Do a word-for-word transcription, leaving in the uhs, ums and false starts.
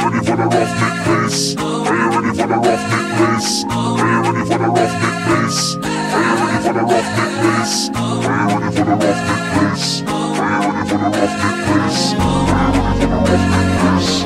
ready for the roughneck pace? Are you ready for the roughneck pace? Are you ready for the roughneck pace? Are you ready for the roughneck pace? Are you ready for the roughneck pace? Are you ready for the roughneck pace? Are you ready for the roughneck pace?